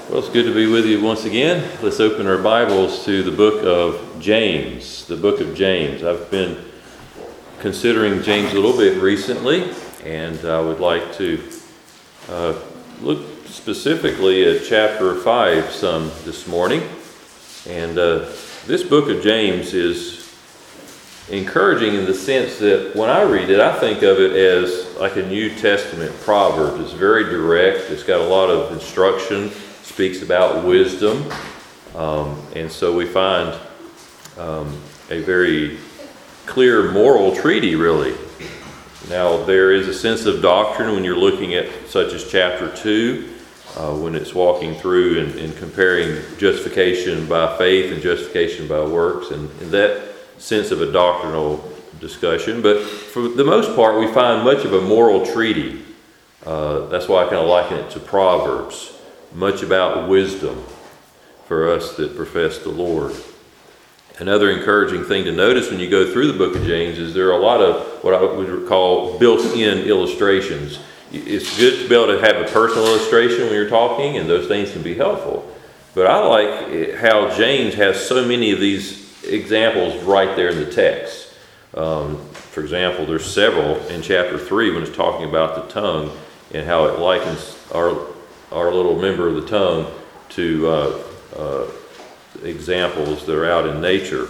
Well, it's good to be with you once again. Let's open our Bibles to the book of James. The book of James. I've been considering James a little bit recently, and I would like to look specifically at chapter 5 some this morning. And this book of James is encouraging in the sense that when I read it, I think of it as like a New Testament proverb. It's very direct. It's got a lot of instruction. Speaks about wisdom, and so we find a very clear moral treaty, really. Now, there is a sense of doctrine when you're looking at such as chapter 2, when it's walking through and comparing justification by faith and justification by works, and that sense of a doctrinal discussion. But for the most part, we find much of a moral treaty. That's why I kind of liken it to Proverbs. Much about wisdom for us that profess the Lord. Another encouraging thing to notice when you go through the book of James is there are a lot of what I would call built-in illustrations. It's good to be able to have a personal illustration when you're talking, and those things can be helpful. But I like how James has so many of these examples right there in the text. For example, there's several in chapter 3 when it's talking about the tongue and how it likens our little member of the tongue to examples that are out in nature.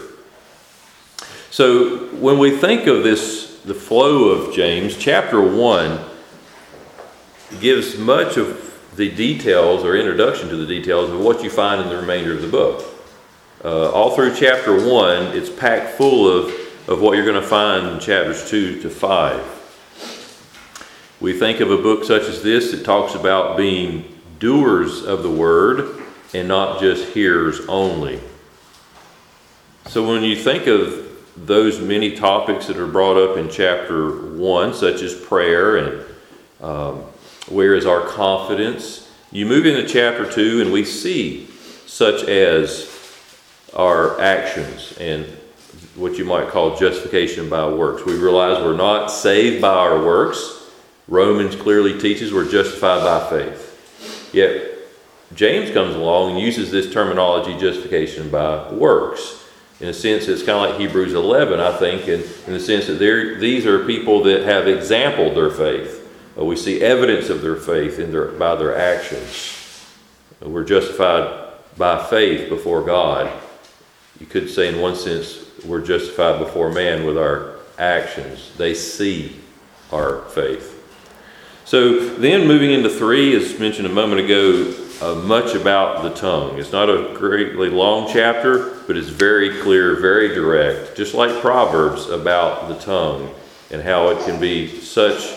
So when we think of this, the flow of James, chapter 1 gives much of the details or introduction to the details of what you find in the remainder of the book. All through chapter 1, it's packed full of what you're going to find in chapters 2 to 5. We think of a book such as this that talks about being doers of the word and not just hearers only. So when you think of those many topics that are brought up in chapter 1, such as prayer and where is our confidence, you move into chapter 2 and we see such as our actions and what you might call justification by works. We realize we're not saved by our works. Romans clearly teaches we're justified by faith. Yet James comes along and uses this terminology, justification by works. In a sense, it's kind of like Hebrews 11, I think, in the sense that these are people that have exampled their faith. We see evidence of their faith by their actions. We're justified by faith before God. You could say in one sense, we're justified before man with our actions. They see our faith. So then moving into 3, as mentioned a moment ago, much about the tongue. It's not a greatly long chapter, but it's very clear, very direct, just like Proverbs about the tongue and how it can be such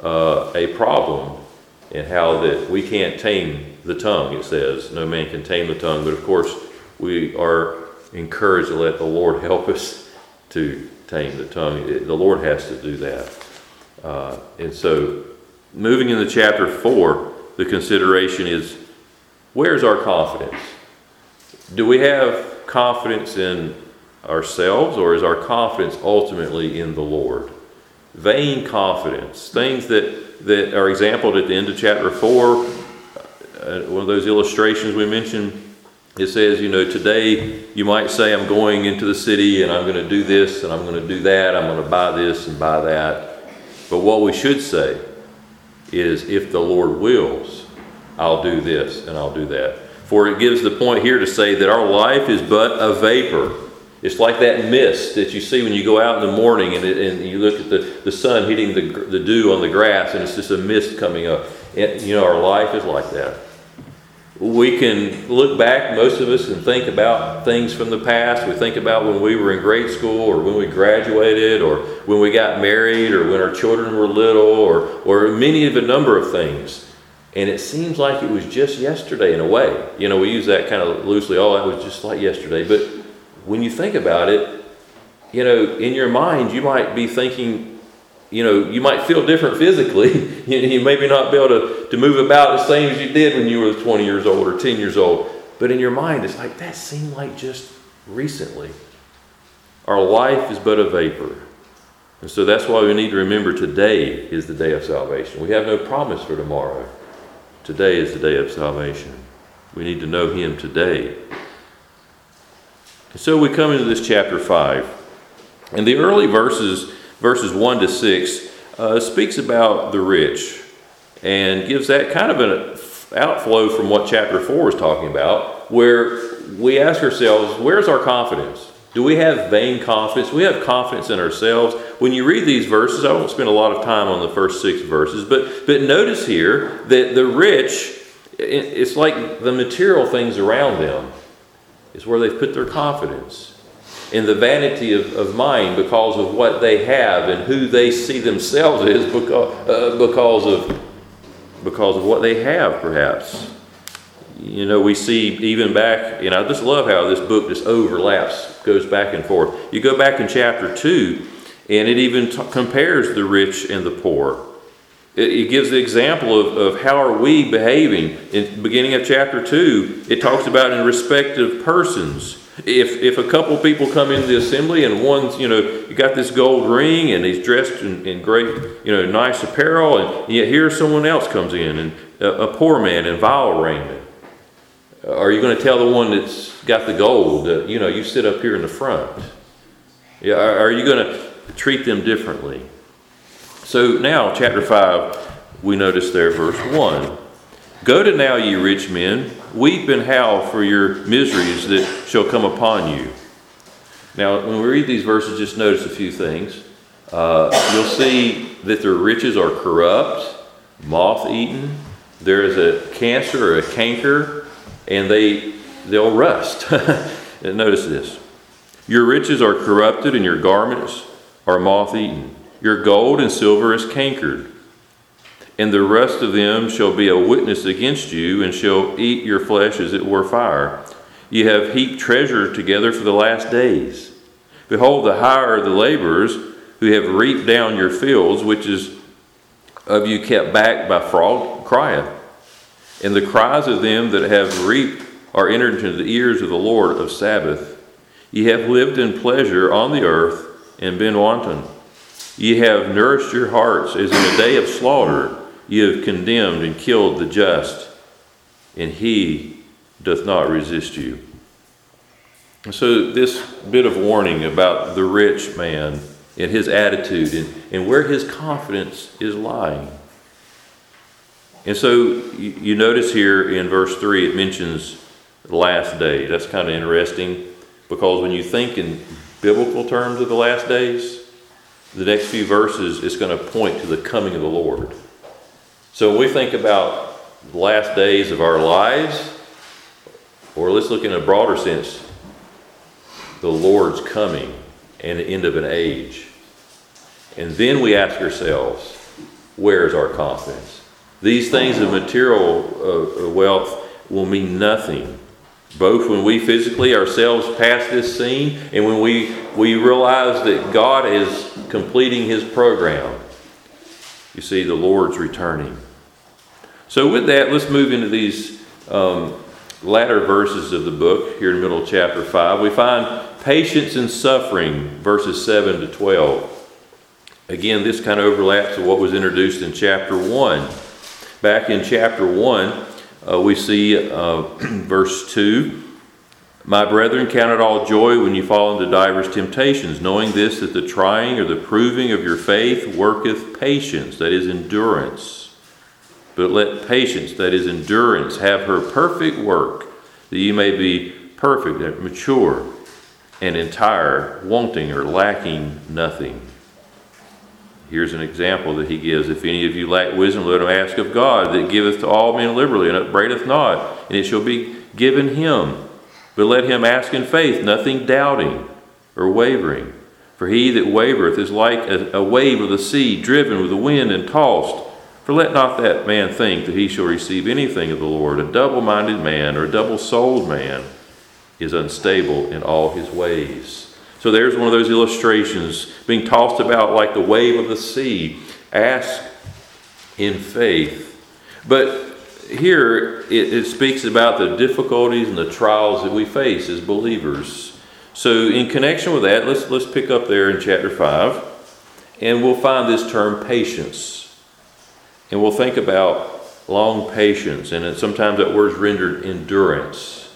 a problem and how that we can't tame the tongue, it says. No man can tame the tongue, but of course we are encouraged to let the Lord help us to tame the tongue. The Lord has to do that. And so moving into chapter 4, the consideration is, where's our confidence? Do we have confidence in ourselves, or is our confidence ultimately in the Lord? Vain confidence, things that are exampled at the end of chapter 4. One of those illustrations we mentioned, it says, today you might say, I'm going into the city and I'm going to do this and I'm going to do that. I'm going to buy this and buy that. But what we should say is, if the Lord wills, I'll do this and I'll do that. For it gives the point here to say that our life is but a vapor. It's like that mist that you see when you go out in the morning and you look at the sun hitting the dew on the grass, and it's just a mist coming up. Our life is like that. We can look back, most of us, and think about things from the past. We think about when we were in grade school, or when we graduated, or when we got married, or when our children were little, or many of a number of things. And it seems like it was just yesterday in a way. We use that kind of loosely. Oh, that was just like yesterday. But when you think about it, in your mind, you might be thinking, you might feel different physically. You maybe not be able to move about the same as you did when you were 20 years old or 10 years old. But in your mind, it's like, that seemed like just recently. Our life is but a vapor. And so that's why we need to remember today is the day of salvation. We have no promise for tomorrow. Today is the day of salvation. We need to know him today. So we come into this chapter 5. And the early verses 1 to 6, speaks about the rich and gives that kind of an outflow from what chapter 4 is talking about, where we ask ourselves, where's our confidence? Do we have vain confidence? We have confidence in ourselves. When you read these verses, I won't spend a lot of time on the first 6 verses, but notice here that the rich, it's like the material things around them is where they've put their confidence. In the vanity of mind because of what they have and who they see themselves as because of what they have, perhaps. You know, we see even back, I just love how this book just overlaps, goes back and forth. You go back in chapter 2, and it even compares the rich and the poor. It gives the example of how are we behaving. In the beginning of chapter 2, it talks about in respect of persons. If a couple of people come into the assembly and one's, you got this gold ring and he's dressed in great, nice apparel, and yet here someone else comes in, and a poor man in vile raiment. Are you going to tell the one that's got the gold, you sit up here in the front? Yeah, are you going to treat them differently? So now, chapter 5, we notice there, verse 1. Go to now, ye rich men, weep and howl for your miseries that shall come upon you. Now, when we read these verses, just notice a few things. You'll see that their riches are corrupt, moth-eaten. There is a cancer or a canker, and they'll rust. And notice this. Your riches are corrupted, and your garments are moth-eaten. Your gold and silver is cankered. And the rest of them shall be a witness against you, and shall eat your flesh as it were fire. Ye have heaped treasure together for the last days. Behold, the hire of the laborers who have reaped down your fields, which is of you kept back by fraud, crieth. And the cries of them that have reaped are entered into the ears of the Lord of Sabaoth. Ye have lived in pleasure on the earth, and been wanton. Ye have nourished your hearts as in a day of slaughter. Ye have condemned and killed the just, and he doth not resist you. So this bit of warning about the rich man and his attitude and where his confidence is lying. And so you notice here in verse 3, it mentions the last day. That's kind of interesting, because when you think in biblical terms of the last days, the next few verses is going to point to the coming of the Lord. So when we think about the last days of our lives, or let's look in a broader sense, the Lord's coming and the end of an age. And then we ask ourselves, where is our confidence? These things of material wealth will mean nothing, both when we physically ourselves pass this scene and when we realize that God is completing his program. You see, the Lord's returning. So with that, let's move into these latter verses of the book here in the middle of chapter 5. We find patience and suffering, verses 7 to 12. Again, this kind of overlaps with what was introduced in chapter 1. Back in chapter 1, we see verse 2. My brethren, count it all joy when you fall into divers temptations, knowing this, that the trying or the proving of your faith worketh patience, that is endurance. But let patience, that is endurance, have her perfect work, that ye may be perfect and mature and entire, wanting or lacking nothing. Here's an example that he gives. If any of you lack wisdom, let him ask of God, that giveth to all men liberally, and upbraideth not, and it shall be given him. But let him ask in faith, nothing doubting or wavering. For he that wavereth is like a wave of the sea, driven with the wind and tossed. For let not that man think that he shall receive anything of the Lord. A double-minded man or a double-souled man is unstable in all his ways. So there's one of those illustrations, being tossed about like the wave of the sea. Ask in faith. But here it speaks about the difficulties and the trials that we face as believers. So in connection with that, let's pick up there in chapter 5, and we'll find this term patience. And we'll think about long patience, and sometimes that word is rendered endurance.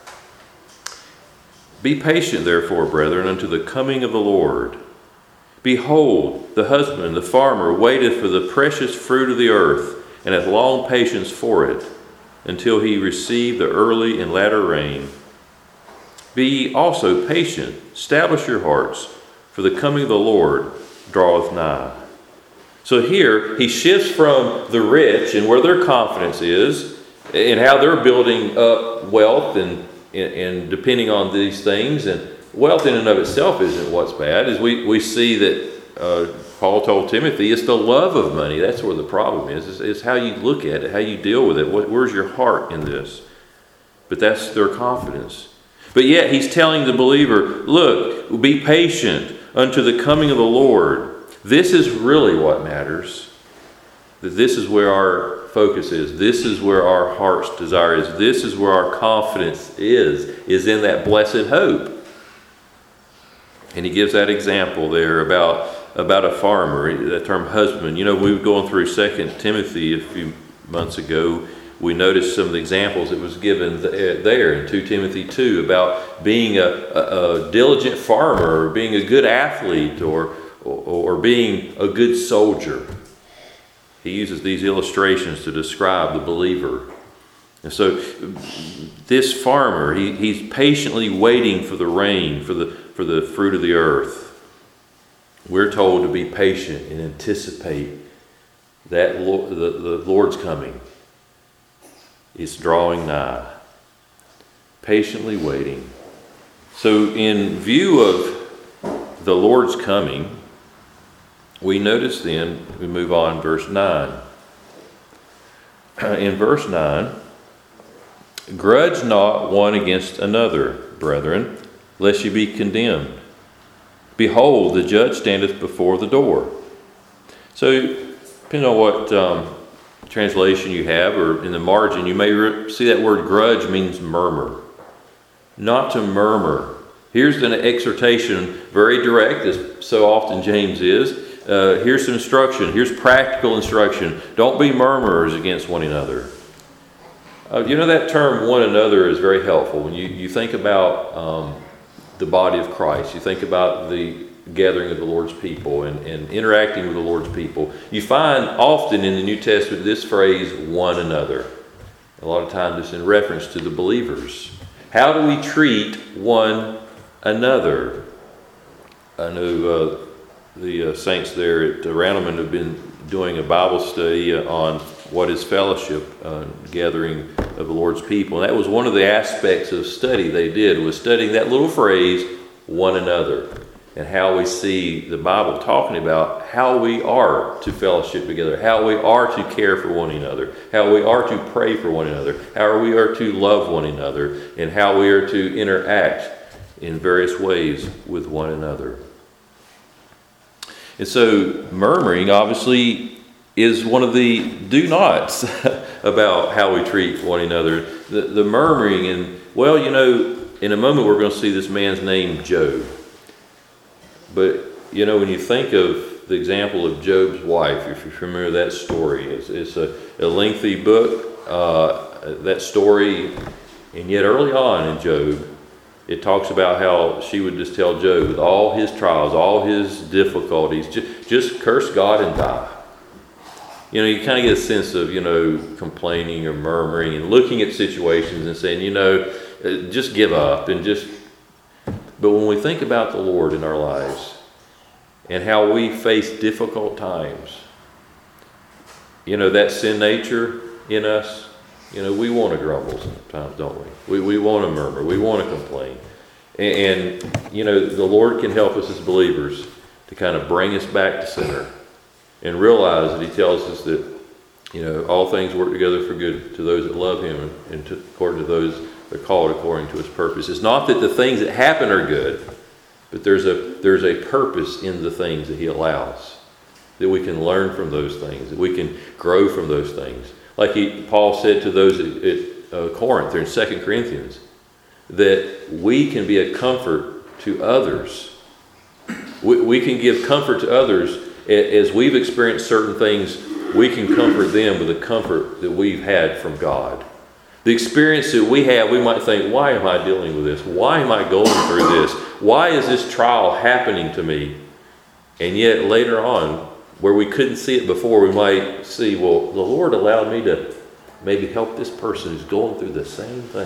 Be patient, therefore, brethren, unto the coming of the Lord. Behold, the husband, the farmer, waiteth for the precious fruit of the earth, and hath long patience for it, until he receive the early and latter rain. Be ye also patient, establish your hearts, for the coming of the Lord draweth nigh. So here, he shifts from the rich and where their confidence is, and how they're building up wealth and depending on these things. And wealth in and of itself isn't what's bad. As we see that Paul told Timothy, it's the love of money. That's where the problem is. It's how you look at it, how you deal with it. Where's your heart in this? But that's their confidence. But yet he's telling the believer, look, be patient unto the coming of the Lord. This is really what matters. That this is where our focus is. This is where our heart's desire is. This is where our confidence is in that blessed hope. And he gives that example there about a farmer, that term husband. You know, we were going through 2 Timothy a few months ago. We noticed some of the examples that was given there in 2 Timothy 2 about being a diligent farmer, or being a good athlete, or being a good soldier. He uses these illustrations to describe the believer. And so this farmer, he's patiently waiting for the rain, for the fruit of the earth. We're told to be patient and anticipate that the Lord's coming. It's drawing nigh. Patiently waiting. So in view of the Lord's coming, we notice then, we move on, verse 9. In verse 9, grudge not one against another, brethren, lest ye be condemned. Behold, the judge standeth before the door. So, depending on what translation you have, or in the margin, you may see that word grudge means murmur. Not to murmur. Here's an exhortation, very direct, as so often James is. Here's some instruction. Here's practical instruction. Don't be murmurers against one another. You know, that term one another is very helpful. When you think about the body of Christ, you think about the gathering of the Lord's people and interacting with the Lord's people, you find often in the New Testament this phrase, one another. A lot of times it's in reference to the believers. How do we treat one another? I know the saints there at Randleman have been doing a Bible study on what is fellowship, gathering of the Lord's people. And that was one of the aspects of study they did, was studying that little phrase, one another, and how we see the Bible talking about how we are to fellowship together, how we are to care for one another, how we are to pray for one another, how we are to love one another, and how we are to interact in various ways with one another. And so murmuring obviously is one of the do nots about how we treat one another. The murmuring, and well, you know, in a moment we're going to see this man's name, Job. But, you know, when you think of the example of Job's wife, if you're familiar with that story, it's a lengthy book, that story, and yet early on in Job, it talks about how she would just tell Job, with all his trials, all his difficulties, just curse God and die. You know, you kind of get a sense of, you know, complaining or murmuring and looking at situations and saying, you know, just give up and just... But when we think about the Lord in our lives and how we face difficult times, you know, that sin nature in us, you know, we want to grumble sometimes, don't we? We want to murmur. We want to complain. And, you know, the Lord can help us as believers to kind of bring us back to center and realize that He tells us that, you know, all things work together for good to those that love Him and according to those that are called according to His purpose. It's not that the things that happen are good, but there's a purpose in the things that He allows, that we can learn from those things, that we can grow from those things. Like Paul said to those at Corinth, or in 2 Corinthians, that we can be a comfort to others. We can give comfort to others as we've experienced certain things we can comfort them with the comfort that we've had from God. The experience that we have, we might think, why am I dealing with this? Why am I going through this? Why is this trial happening to me? And yet later on, where we couldn't see it before, we might see, well, the Lord allowed me to maybe help this person who's going through the same thing.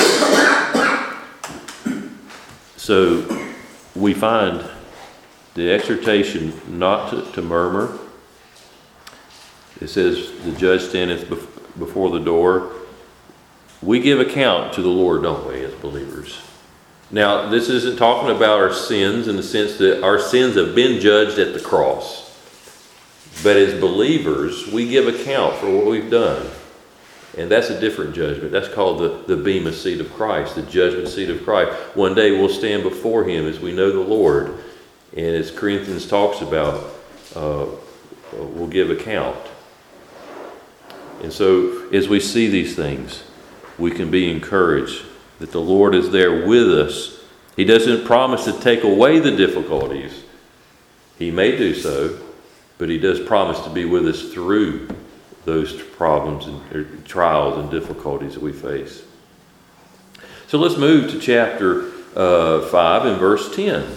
So we find the exhortation not to murmur. It says, the judge standeth before the door. We give account to the Lord, don't we, as believers? Now, this isn't talking about our sins in the sense that our sins have been judged at the cross. But as believers, we give account for what we've done. And that's a different judgment. That's called the bema seat of Christ, the judgment seat of Christ. One day we'll stand before Him as we know the Lord. And as Corinthians talks about, we'll give account. And so as we see these things, we can be encouraged that the Lord is there with us. He doesn't promise to take away the difficulties. He may do so, but He does promise to be with us through those problems and trials and difficulties that we face. So let's move to chapter 5 and verse 10.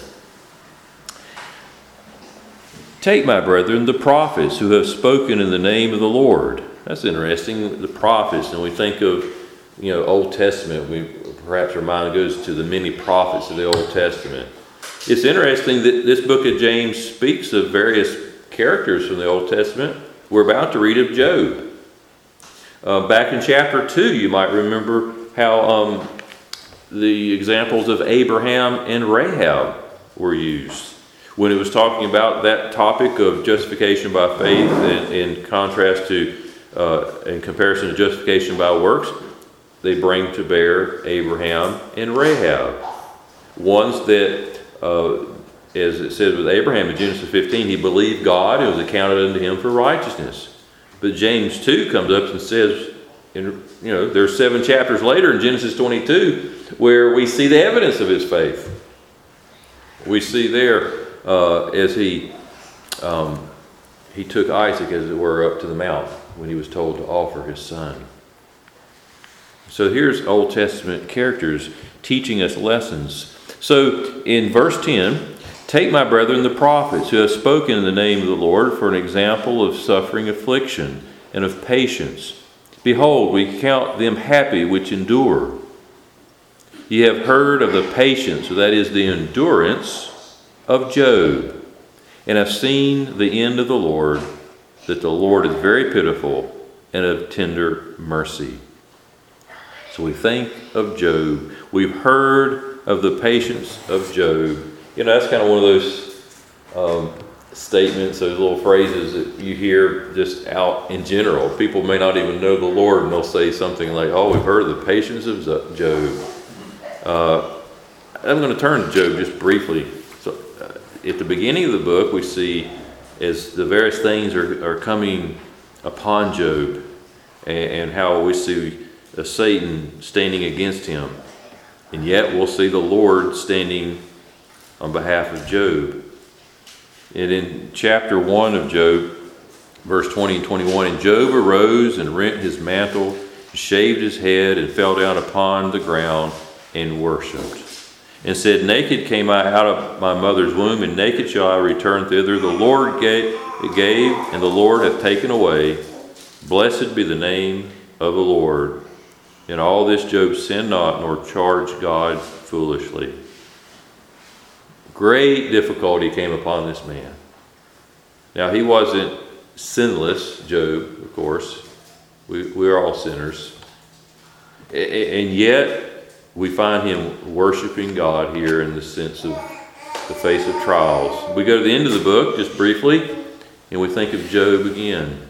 Take, my brethren, the prophets who have spoken in the name of the Lord. That's interesting, the prophets. And we think of, Old Testament. Perhaps our mind goes to the many prophets of the Old Testament. It's interesting that this book of James speaks of various characters from the Old Testament. We're about to read of Job. Back in chapter 2, you might remember how the examples of Abraham and Rahab were used. When it was talking about that topic of justification by faith in contrast to, in comparison to justification by works, they bring to bear Abraham and Rahab. Ones that, as it says with Abraham in Genesis 15, he believed God and it was accounted unto him for righteousness. But James 2 comes up and says, there's 7 chapters later in Genesis 22 where we see the evidence of his faith. We see there as he took Isaac, as it were, up to the mount when he was told to offer his son. So here's Old Testament characters teaching us lessons. So in verse 10, take, my brethren, the prophets who have spoken in the name of the Lord for an example of suffering, affliction, and of patience. Behold, we count them happy which endure. Ye have heard of the patience, so that is the endurance of Job, and have seen the end of the Lord, that the Lord is very pitiful and of tender mercy. So we think of Job. We've heard of the patience of Job. That's kind of one of those statements, those little phrases that you hear just out in general. People may not even know the Lord, and they'll say something like, oh, we've heard of the patience of Job. I'm going to turn to Job just briefly. So, at the beginning of the book, we see as the various things are coming upon Job, and how we see Satan standing against him. And yet we'll see the Lord standing on behalf of Job. And in chapter 1 of Job, verse 20 and 21, and Job arose and rent his mantle, shaved his head, and fell down upon the ground and worshipped. And said, naked came I out of my mother's womb, and naked shall I return thither. The Lord gave, and the Lord hath taken away. Blessed be the name of the Lord. In all this Job sinned not, nor charged God foolishly. Great difficulty came upon this man. Now, he wasn't sinless, Job, of course. We are all sinners. And yet, we find him worshiping God here in the sense of the face of trials. We go to the end of the book, just briefly, and we think of Job again.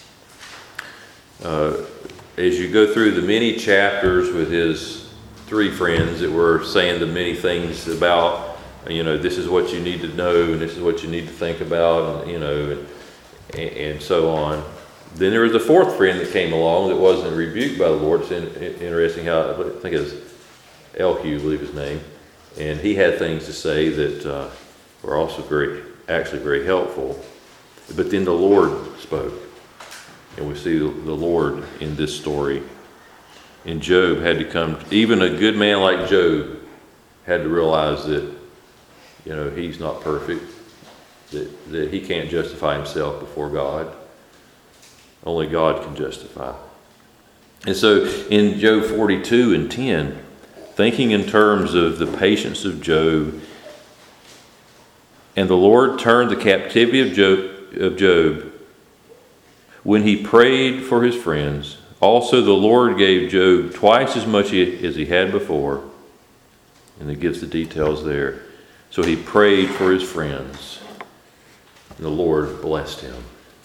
As you go through the many chapters with his 3 friends that were saying the many things about, this is what you need to know, and this is what you need to think about, and so on. Then there was the 4th friend that came along that wasn't rebuked by the Lord. It's interesting how, I think it was Elihu, I believe his name, and he had things to say that were also very helpful. But then the Lord spoke. And we see the Lord in this story. And Job had to come, even a good man like Job had to realize that, he's not perfect, that he can't justify himself before God. Only God can justify. And so in Job 42:10, thinking in terms of the patience of Job, and the Lord turned the captivity of Job when he prayed for his friends. Also the Lord gave Job twice as much as he had before. And it gives the details there. So he prayed for his friends. And the Lord blessed him.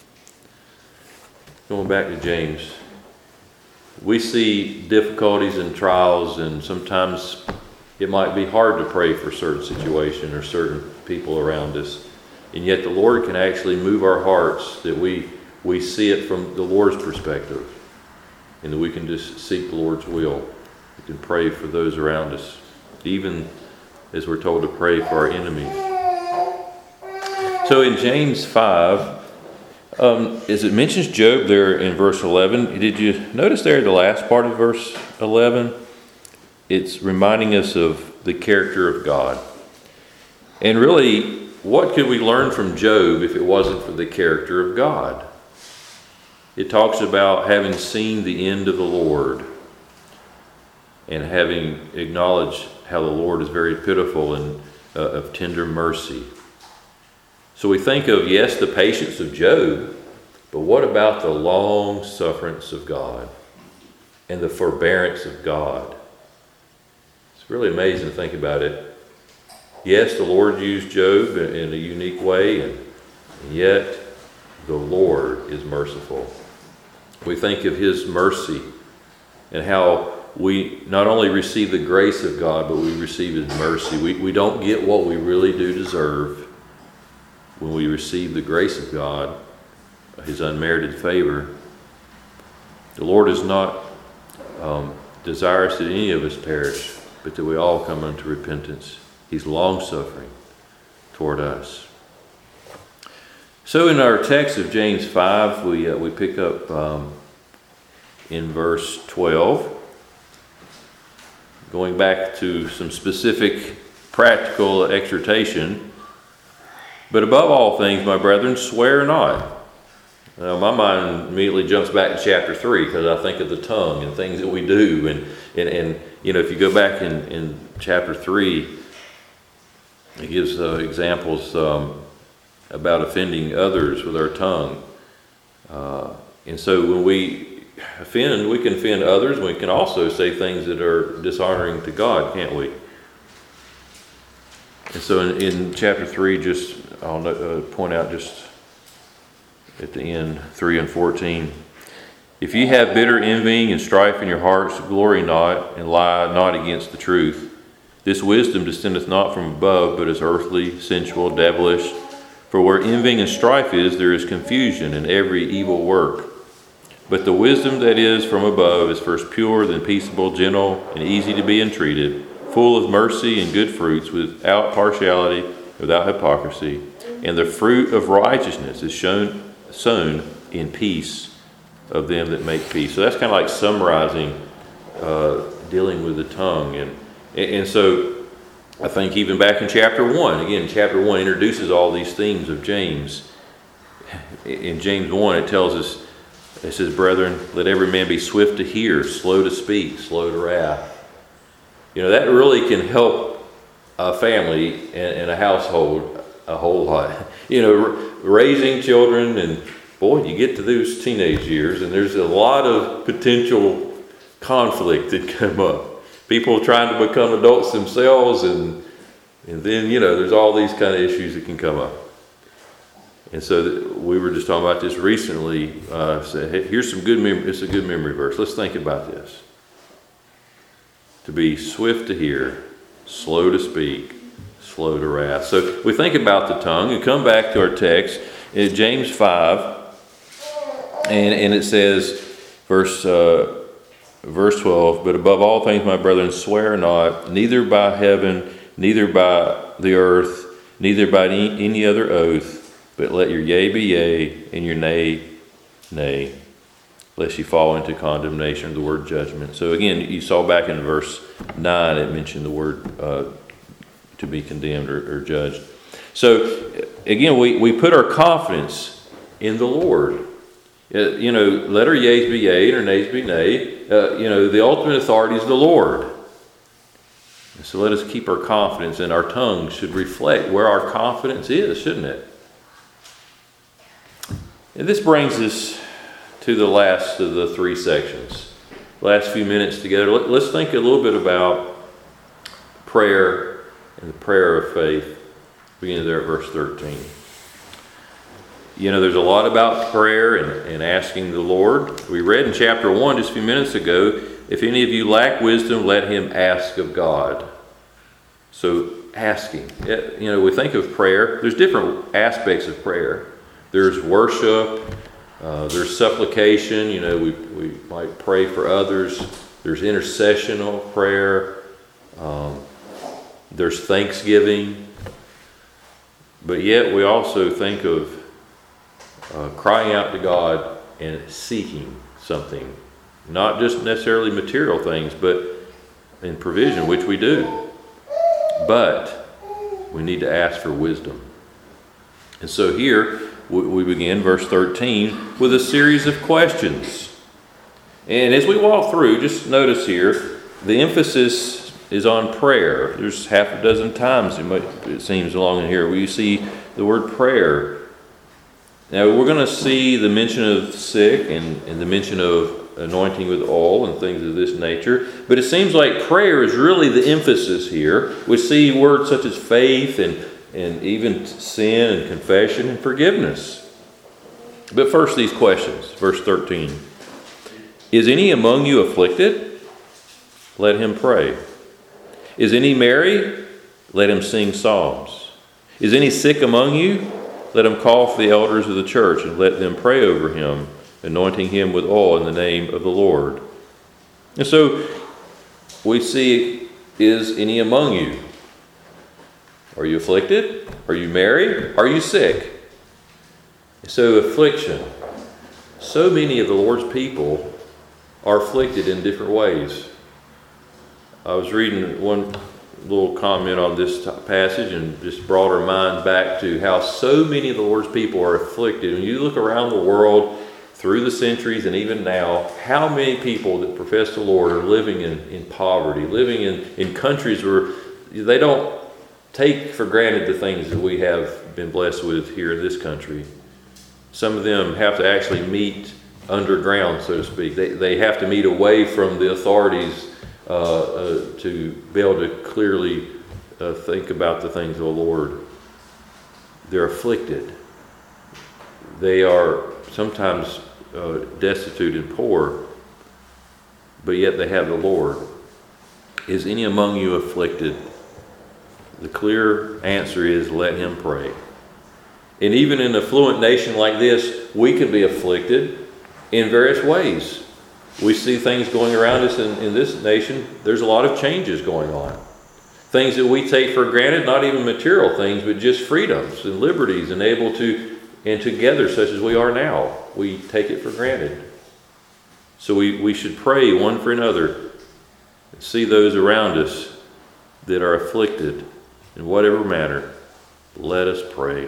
Going back to James, we see difficulties and trials, and sometimes it might be hard to pray for certain situations or certain people around us. And yet the Lord can actually move our hearts that we see it from the Lord's perspective. And that we can just seek the Lord's will. We can pray for those around us, even as we're told to pray for our enemies. So in James 5, as it mentions Job there in verse 11, did you notice there the last part of verse 11? It's reminding us of the character of God. And really, what could we learn from Job if it wasn't for the character of God? It talks about having seen the end of the Lord and having acknowledged how the Lord is very pitiful and of tender mercy. So we think of, yes, the patience of Job, but what about the long sufferance of God and the forbearance of God? It's really amazing to think about it. Yes, the Lord used Job in a unique way, and yet the Lord is merciful. We think of his mercy and how we not only receive the grace of God, but we receive his mercy. We don't get what we really do deserve when we receive the grace of God, his unmerited favor. The Lord is not desirous that any of us perish, but that we all come unto repentance. He's long-suffering toward us. So in our text of James 5, we pick up in verse 12, going back to some specific practical exhortation. But above all things, my brethren, swear not. My mind immediately jumps back to chapter 3 because I think of the tongue and things that we do. And if you go back in chapter 3, it gives examples about offending others with our tongue. And so when we offend, we can offend others. We can also say things that are dishonoring to God, can't we? And so in chapter 3, I'll point out just at the end, 3 and 14. If ye have bitter envying and strife in your hearts, glory not, and lie not against the truth. This wisdom descendeth not from above, but is earthly, sensual, devilish. For where envying and strife is, there is confusion in every evil work. But the wisdom that is from above is first pure, then peaceable, gentle, and easy to be entreated, full of mercy and good fruits, without partiality, without hypocrisy. And the fruit of righteousness is sown in peace of them that make peace. So that's kind of like summarizing dealing with the tongue. And so I think even back in chapter 1, again, chapter 1 introduces all these themes of James. In James 1, it tells us, it says, brethren, let every man be swift to hear, slow to speak, slow to wrath. That really can help a family and a household a whole lot. Raising children, and boy, you get to those teenage years, and there's a lot of potential conflict that come up. People trying to become adults themselves, and then, there's all these kind of issues that can come up. And so we were just talking about this recently. Said, hey, here's some good memory. It's a good memory verse. Let's think about this. To be swift to hear, slow to speak, slow to wrath. So we think about the tongue and come back to our text in James 5, and it says, verse 12, but above all things, my brethren, swear not, neither by heaven, neither by the earth, neither by any other oath, but let your yea be yea, and your nay, nay. lest you fall into condemnation, the word judgment. So again, you saw back in verse 9, it mentioned the word to be condemned or judged. So again, we put our confidence in the Lord. Let our yeas be yea and our nays be nay. The ultimate authority is the Lord. So let us keep our confidence, and our tongue should reflect where our confidence is, shouldn't it? And this brings us to the last of the three sections. Last few minutes together, let's think a little bit about prayer and the prayer of faith, beginning there at verse 13. There's a lot about prayer and asking the Lord. We read in chapter 1 just a few minutes ago, if any of you lack wisdom, let him ask of God. So asking. We think of prayer. There's different aspects of prayer. There's worship. There's supplication. We might pray for others. There's intercessional prayer. There's thanksgiving. But yet we also think of crying out to God and seeking something. Not just necessarily material things, but in provision, which we do. But we need to ask for wisdom. And so here we begin verse 13 with a series of questions. And as we walk through, just notice here, the emphasis is on prayer. There's half a dozen times it seems along in here where you see the word prayer. Now we're going to see the mention of sick and the mention of anointing with oil and things of this nature. But it seems like prayer is really the emphasis here. We see words such as faith and even sin and confession and forgiveness. But first these questions. Verse 13. Is any among you afflicted? Let him pray. Is any merry? Let him sing psalms. Is any sick among you? Let him call for the elders of the church and let them pray over him, anointing him with oil in the name of the Lord. And so we see, is any among you? Are you afflicted? Are you merry? Are you sick? So affliction. So many of the Lord's people are afflicted in different ways. I was reading one little comment on this passage and just brought our mind back to how so many of the Lord's people are afflicted. When you look around the world through the centuries and even now, how many people that profess the Lord are living in poverty, living in countries where they don't take for granted the things that we have been blessed with here in this country. Some of them have to actually meet underground, so to speak. They have to meet away from the authorities to be able to clearly think about the things of the Lord. They're afflicted. They are sometimes destitute and poor, but yet they have the Lord. Is any among you afflicted? The clear answer is let him pray. And even in an affluent nation like this, we can be afflicted in various ways. We see things going around us in this nation. There's a lot of changes going on. Things that we take for granted, not even material things, but just freedoms and liberties and able to, and together such as we are now, we take it for granted. So we should pray one for another and see those around us that are afflicted in whatever manner. Let us pray.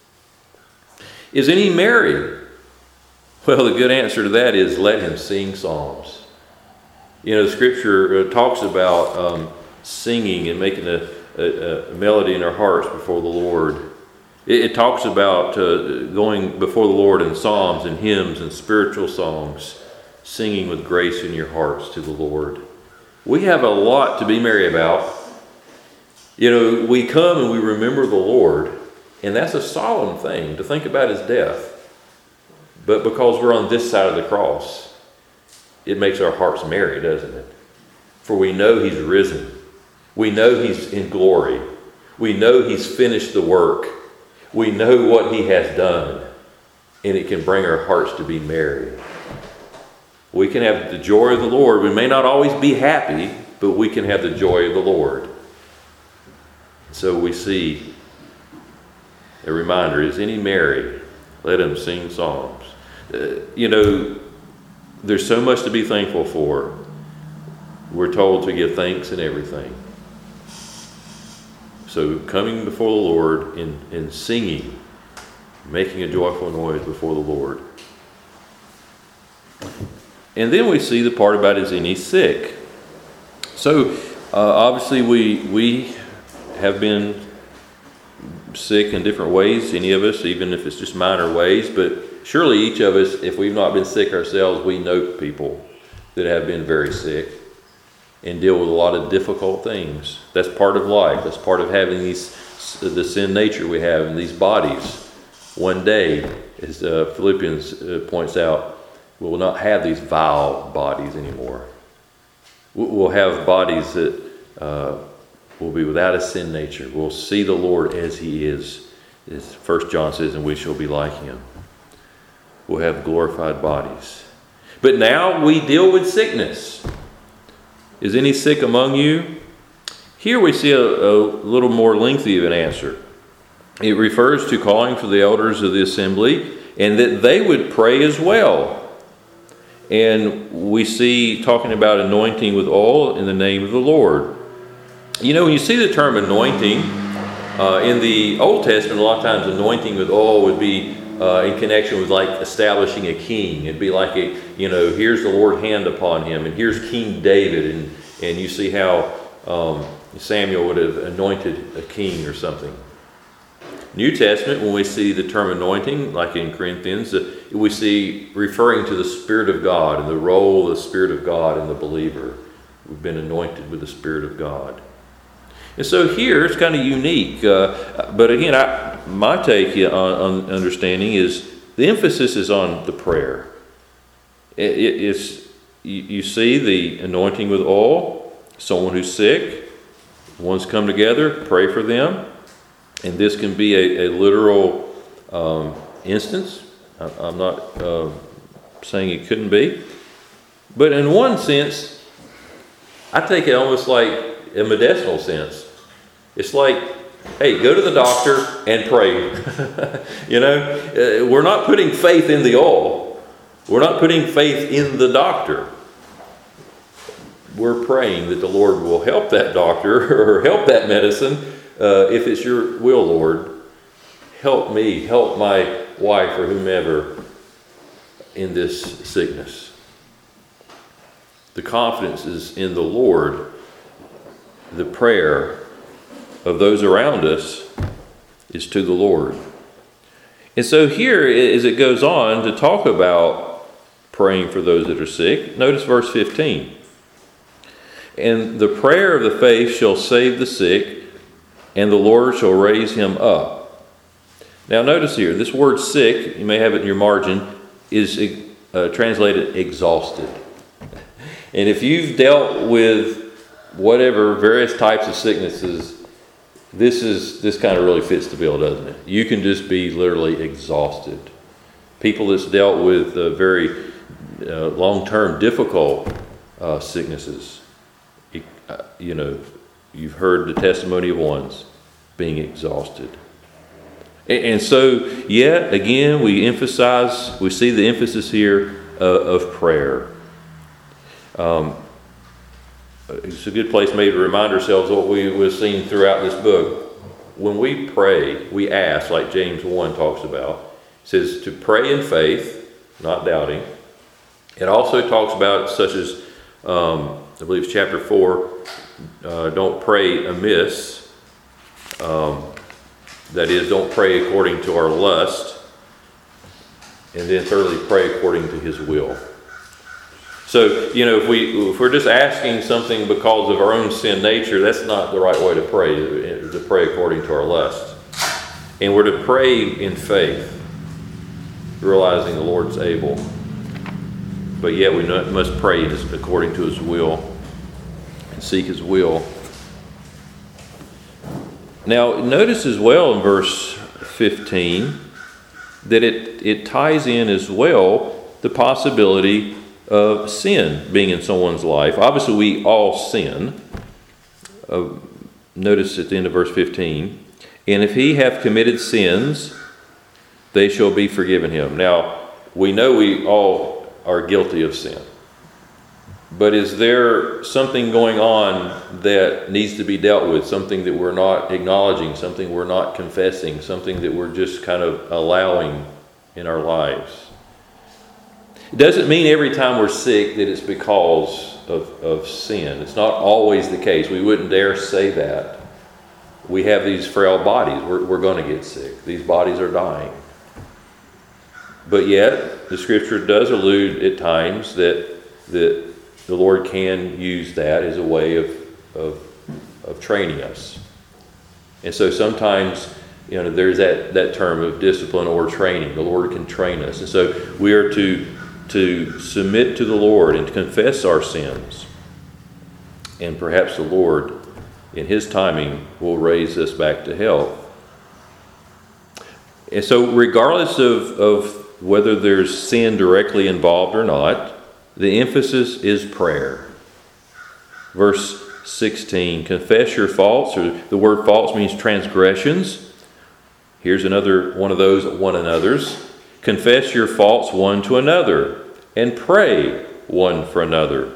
Is any merry? Well, the good answer to that is let him sing psalms. The scripture talks about singing and making a melody in our hearts before the Lord. It talks about going before the Lord in psalms and hymns and spiritual songs, singing with grace in your hearts to the Lord. We have a lot to be merry about. We come and we remember the Lord, and that's a solemn thing to think about his death. But because we're on this side of the cross, it makes our hearts merry, doesn't it? For we know he's risen. We know he's in glory. We know he's finished the work. We know what he has done. And it can bring our hearts to be merry. We can have the joy of the Lord. We may not always be happy, but we can have the joy of the Lord. So we see a reminder, is any merry? Let him sing psalms. there's so much to be thankful for. We're told to give thanks in everything. So coming before the Lord and singing, making a joyful noise before the Lord. And then we see the part about is any sick. So obviously we have been sick in different ways, any of us, even if it's just minor ways, but surely each of us, if we've not been sick ourselves, we know people that have been very sick and deal with a lot of difficult things. That's part of life. That's part of having the sin nature we have in these bodies. One day, as Philippians points out, we will not have these vile bodies anymore. We'll have bodies that will be without a sin nature. We'll see the Lord as He is, as 1 John says, and we shall be like Him. We'll have glorified bodies. But now we deal with sickness. Is any sick among you? Here we see a little more lengthy of an answer. It refers to calling for the elders of the assembly and that they would pray as well. And we see talking about anointing with oil in the name of the Lord. You know, when you see the term anointing, in the Old Testament, a lot of times anointing with oil would be in connection with like establishing a king. It'd be like here's the Lord's hand upon him, and here's King David, and you see how Samuel would have anointed a king or something. New Testament, when we see the term anointing, like in Corinthians, we see referring to the Spirit of God and the role of the Spirit of God in the believer. We've been anointed with the Spirit of God. And so here it's kind of unique. But again, my take on understanding is the emphasis is on the prayer. You see the anointing with oil, someone who's sick, one's come together, pray for them. And this can be a literal instance. I'm not saying it couldn't be. But in one sense, I take it almost like a medicinal sense. It's like, hey, go to the doctor and pray. We're not putting faith in the oil. We're not putting faith in the doctor. We're praying that the Lord will help that doctor or help that medicine. If it's your will, Lord, help me, help my wife or whomever in this sickness. The confidence is in the Lord. The prayer of those around us is to the Lord. And so here, as it goes on to talk about praying for those that are sick, notice verse 15. And the prayer of the faith shall save the sick, and the Lord shall raise him up. Now notice here, this word sick, you may have it in your margin, is translated exhausted. And if you've dealt with whatever various types of sicknesses, this kind of really fits the bill, doesn't it? You can just be literally exhausted. People that's dealt with very long-term difficult sicknesses, you've heard the testimony of ones being exhausted. And so, again, we see the emphasis here of prayer. It's a good place maybe to remind ourselves of what we've seen throughout this book. When we pray, we ask, like James 1 talks about. It says to pray in faith, not doubting. It also talks about, such as, I believe it's chapter 4, don't pray amiss. That is, don't pray according to our lust. And then thirdly, pray according to His will. So, if we're just asking something because of our own sin nature, that's not the right way to pray according to our lust. And we're to pray in faith, realizing the Lord's able. But yet we must pray according to His will and seek His will. Now, notice as well in verse 15 that it ties in as well the possibility of sin being in someone's life. Obviously, we all sin. Notice at the end of verse 15, and if he have committed sins, they shall be forgiven him. Now, we know we all are guilty of sin. But is there something going on that needs to be dealt with, something that we're not acknowledging, something we're not confessing, something that we're just kind of allowing in our lives? It doesn't mean every time we're sick that it's because of sin. It's not always the case. We wouldn't dare say that. We have these frail bodies. We're going to get sick. These bodies are dying. But yet, the Scripture does allude at times that the Lord can use that as a way of training us. And so sometimes, there's that term of discipline or training. The Lord can train us. And so we are to submit to the Lord and to confess our sins. And perhaps the Lord, in His timing, will raise us back to health. And so regardless of whether there's sin directly involved or not, the emphasis is prayer. Verse 16, confess your faults, or the word faults means transgressions. Here's another one of those, one another's. Confess your faults one to another, and pray one for another.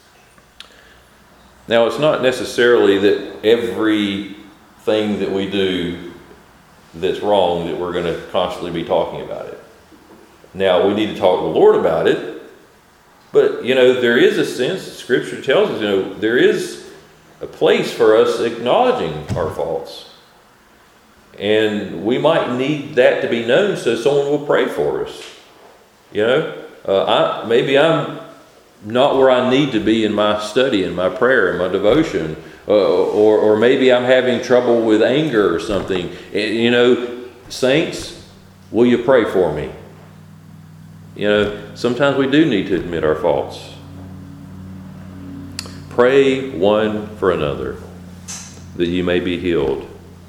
Now, it's not necessarily that everything that we do that's wrong that we're going to constantly be talking about it. Now, we need to talk to the Lord about it, but, there is a sense, Scripture tells us, there is a place for us acknowledging our faults. And we might need that to be known so someone will pray for us. Maybe I'm not where I need to be in my study, in my prayer, in my devotion, or maybe I'm having trouble with anger or something. Saints, will you pray for me? Sometimes we do need to admit our faults. Pray one for another, that you may be healed.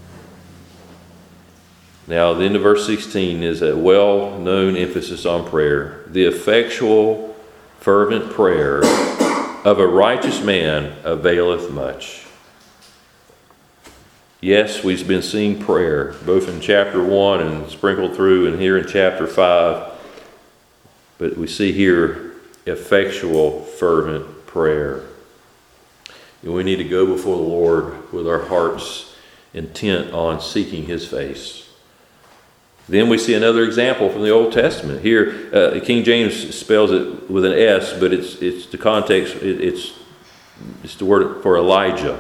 Now, the end of verse 16 is a well-known emphasis on prayer. The effectual, fervent prayer of a righteous man availeth much. Yes, we've been seeing prayer, both in chapter 1 and sprinkled through, and here in chapter 5. But we see here effectual, fervent prayer. And we need to go before the Lord with our hearts intent on seeking His face. Then we see another example from the Old Testament. Here, King James spells it with an S, but it's the context. It's the word for Elijah.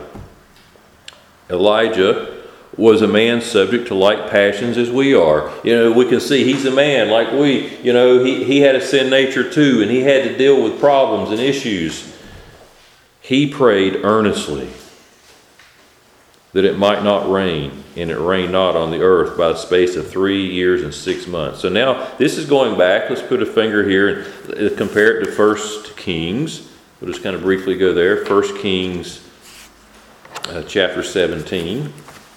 Elijah was a man subject to like passions as we are. We can see he's a man like we. He had a sin nature too, and he had to deal with problems and issues. He prayed earnestly that it might not rain, and it rained not on the earth by the space of 3 years and 6 months. So now this is going back. Let's put a finger here and compare it to 1 Kings. We'll just kind of briefly go there. 1 Kings chapter 17.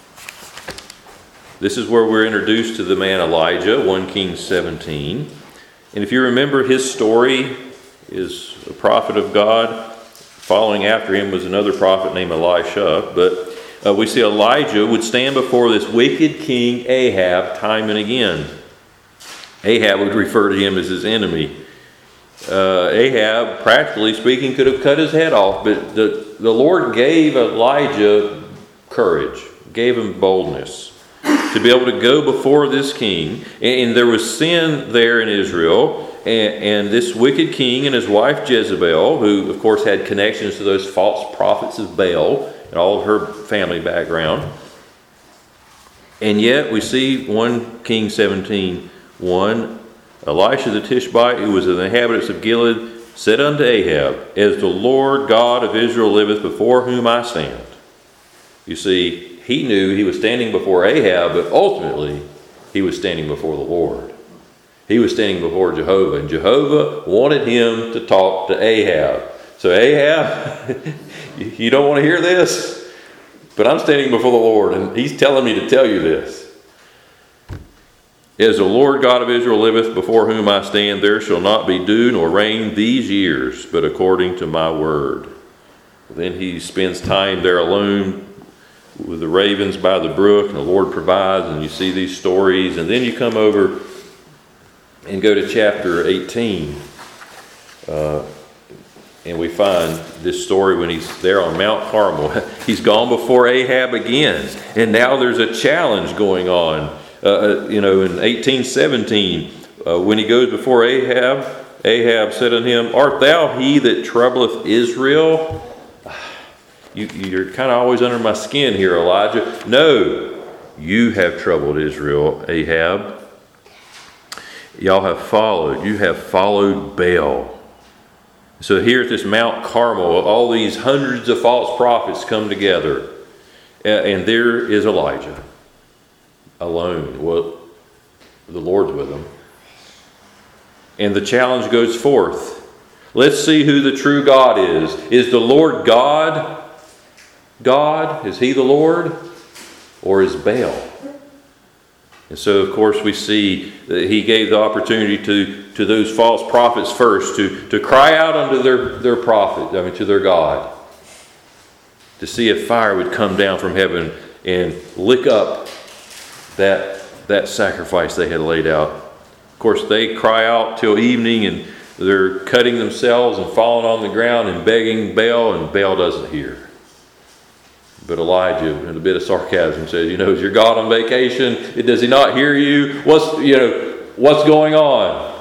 This is where we're introduced to the man Elijah, 1 Kings 17. And if you remember, his story is a prophet of God. Following after him was another prophet named Elisha. But we see Elijah would stand before this wicked king Ahab time and again. Ahab would refer to him as his enemy. Ahab, practically speaking, could have cut his head off, but the Lord gave Elijah courage, gave him boldness to be able to go before this king. And there was sin there in Israel, and this wicked king and his wife Jezebel, who of course had connections to those false prophets of Baal and all of her family background. And yet we see 1 Kings 17:1, Elisha the Tishbite, who was of the inhabitants of Gilead, said unto Ahab, As the Lord God of Israel liveth, before whom I stand. You see, he knew he was standing before Ahab, but ultimately he was standing before the Lord. He was standing before Jehovah, and Jehovah wanted him to talk to Ahab. So Ahab, you don't want to hear this, but I'm standing before the Lord, and He's telling me to tell you this. As the Lord God of Israel liveth, before whom I stand, there shall not be dew nor rain these years, but according to my word. Then he spends time there alone with the ravens by the brook, and the Lord provides, and you see these stories. And then you come over and go to chapter 18. And we find this story when he's there on Mount Carmel. He's gone before Ahab again. And now there's a challenge going on. In 1817, when he goes before Ahab, Ahab said unto him, Art thou he that troubleth Israel? You're kind of always under my skin here, Elijah. No, you have troubled Israel, Ahab. You have followed Baal. So here at this Mount Carmel, all these hundreds of false prophets come together. And there is Elijah alone. Well, the Lord's with him. And the challenge goes forth. Let's see who the true God is. Is the Lord God? God? Is he the Lord? Or is Baal? And so, of course, we see that he gave the opportunity to those false prophets first to cry out unto their prophet, to their God, to see if fire would come down from heaven and lick up that sacrifice they had laid out. Of course, they cry out till evening, and they're cutting themselves and falling on the ground and begging Baal, and Baal doesn't hear. But Elijah, with a bit of sarcasm, says, is your God on vacation? Does he not hear you? What's going on?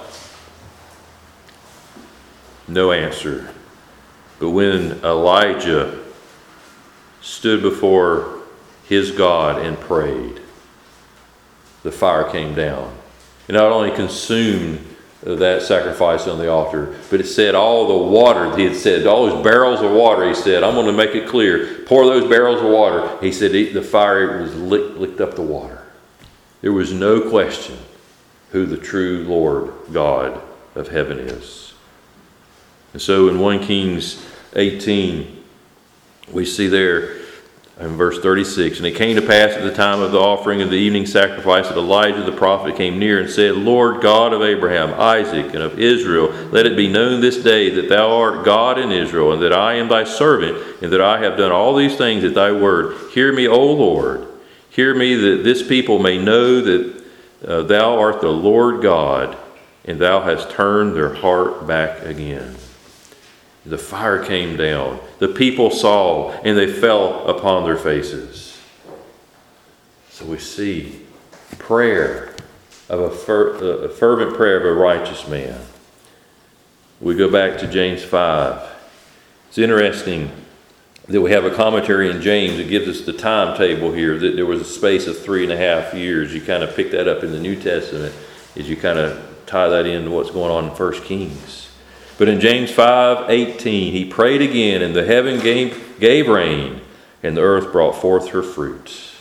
No answer. But when Elijah stood before his God and prayed, the fire came down. It not only consumed that sacrifice on the altar, but it said all the water, he had said, all those barrels of water, he said, I'm going to make it clear, pour those barrels of water. He said the fire was licked up the water. There was no question who the true Lord God of heaven is. And so in 1 Kings 18, we see there in verse 36, And it came to pass at the time of the offering of the evening sacrifice that Elijah the prophet came near and said, Lord God of Abraham, Isaac, and of Israel, let it be known this day that thou art God in Israel, and that I am thy servant, and that I have done all these things at thy word. Hear me, O Lord. Hear me, that this people may know that thou art the Lord God, and thou hast turned their heart back again. The fire came down. The people saw, and they fell upon their faces. So we see prayer of a fervent prayer of a righteous man. We go back to James 5. It's interesting that we have a commentary in James that gives us the timetable here, that there was a space of 3.5 years. You kind of pick that up in the New Testament as you kind of tie that into what's going on in 1 Kings. But in James 5:18, he prayed again, and the heaven gave rain, and the earth brought forth her fruits.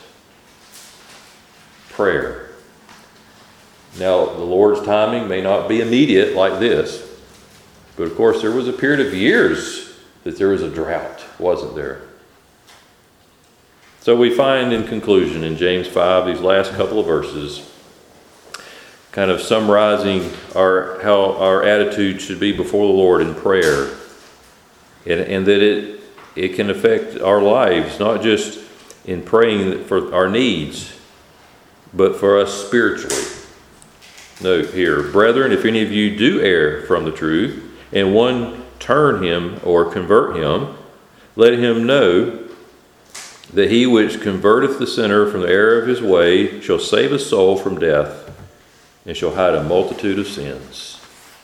Prayer. Now, the Lord's timing may not be immediate like this, but of course there was a period of years that there was a drought, wasn't there? So we find in conclusion in James 5, these last couple of verses, kind of summarizing how our attitude should be before the Lord in prayer, and that it can affect our lives, not just in praying for our needs, but for us spiritually. Note here, brethren, if any of you do err from the truth, and one turn him or convert him, let him know that he which converteth the sinner from the error of his way shall save a soul from death, and shall hide a multitude of sins.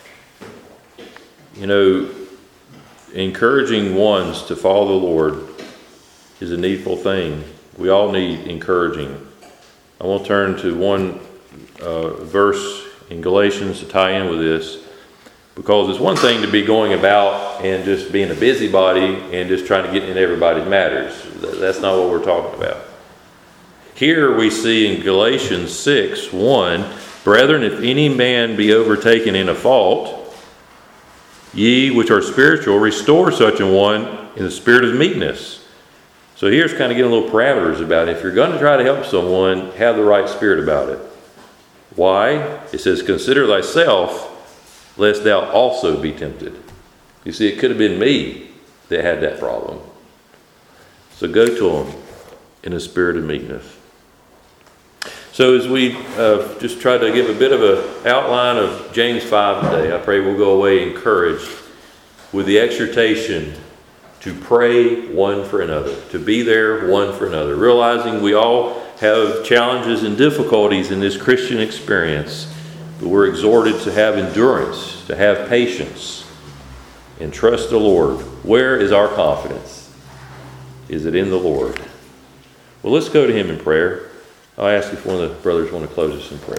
Encouraging ones to follow the Lord is a needful thing. We all need encouraging. I want to turn to one verse in Galatians to tie in with this, because it's one thing to be going about and just being a busybody and just trying to get in everybody's matters. That's not what we're talking about. Here we see in Galatians 6:1, Brethren, if any man be overtaken in a fault, ye which are spiritual, restore such an one in the spirit of meekness. So here's kind of getting a little parameters about it. If you're going to try to help someone, have the right spirit about it. Why? It says, consider thyself, lest thou also be tempted. You see, it could have been me that had that problem. So go to him in a spirit of meekness. So as we just try to give a bit of an outline of James 5 today, I pray we'll go away encouraged with the exhortation to pray one for another, to be there one for another, realizing we all have challenges and difficulties in this Christian experience, but we're exhorted to have endurance, to have patience, and trust the Lord. Where is our confidence? Is it in the Lord? Well, let's go to Him in prayer. I'll ask if one of the brothers want to close us in prayer.